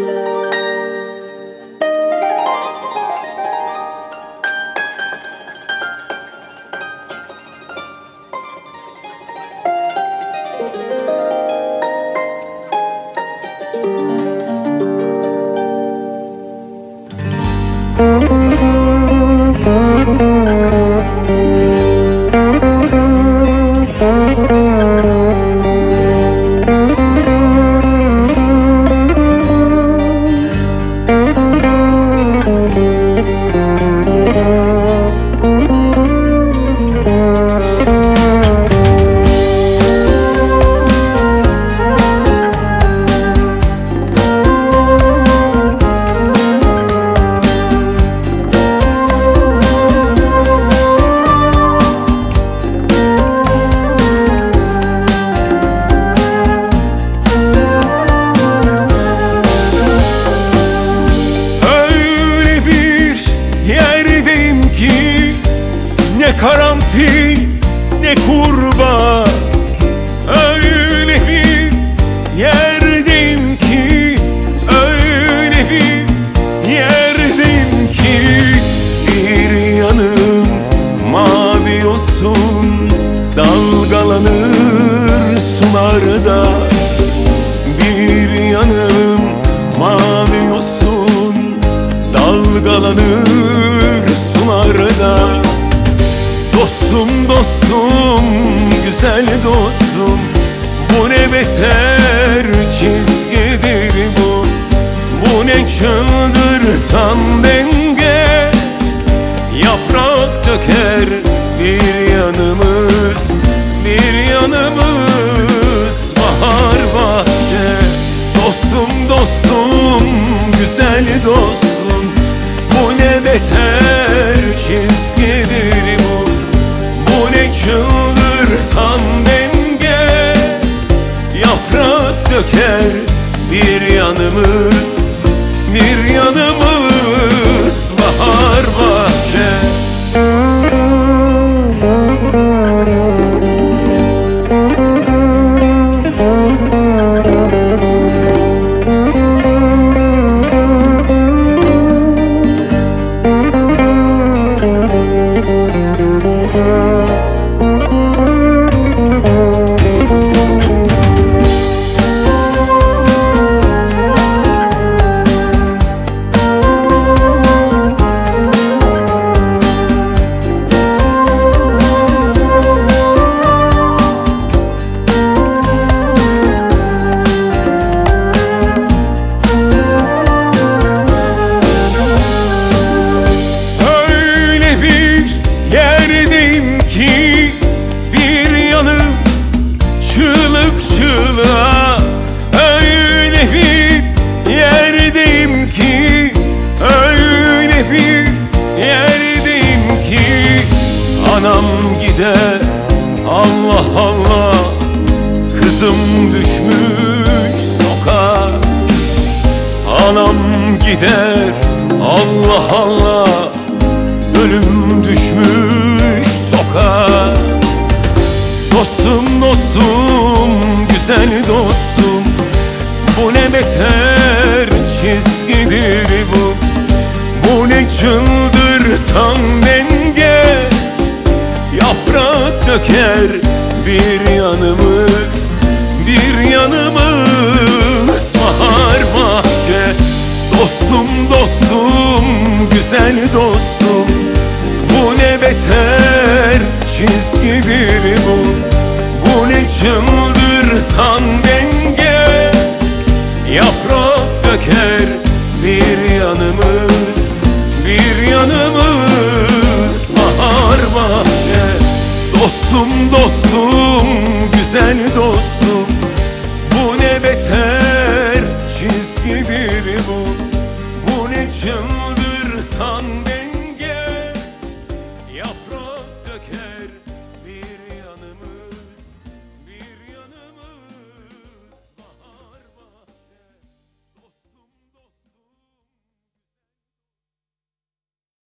Ne karanfil ne kurbağa, öyle bir yerdeyim ki, öyle bir yerdeyim ki, bir yanım mavi yosun dalgalanır sularda, bir yanım mavi yosun dalgalanır sularda. Dostum dostum, güzel dostum, bu ne beter çizgidir bu. Bu ne çıldırtan denge, yaprak döker bir yanımız, bir yanımız bahar bahçe. Dostum dostum, güzel dostum, bu ne beter çizgidir bu. Bu ne çıldırtan denge, yaprak döker bir yanımız, bir yanımız bahar bahçe. Öyle bir yerdeyim ki, öyle bir yerdeyim ki, anam gider Allah Allah, kızım düşmüş sokağa. Anam gider Allah Allah, ölüm düşmüş sokağa. Dostum dostum, güzel dostum, bu ne beter çizgidir bu. Bu ne çıldırtan denge, yaprak döker bir yanımız, bir yanımız bahar bahçe. Dostum dostum, güzel dostum, bu ne beter çizgidir bu. Bu ne çıldırtan denge, yaprak döker bir yanımız, bir yanımız bahar bahçe. Dostum dostum, güzel dostum, bu ne beter çizgidir bu. Bu ne çıldırtan